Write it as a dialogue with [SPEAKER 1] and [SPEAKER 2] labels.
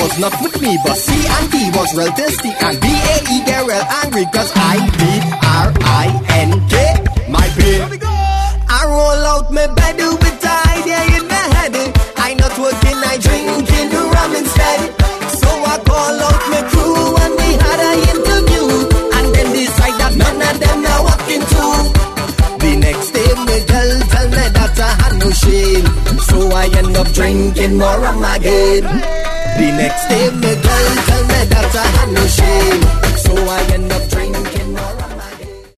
[SPEAKER 1] was not with me, but C and D was real tasty, and B-A-E, they're real angry, cause I beat R-I-N-K, my babe. I roll out my bed with the idea in my head. I not working, I drinking the rum instead. So I call out my crew and we had an interview, and then decide that none of them are walking too. The next day my girl tell me that I had no shame, so I end up drinking more rum again. The next day my girl tell me that I had no shame, so I end up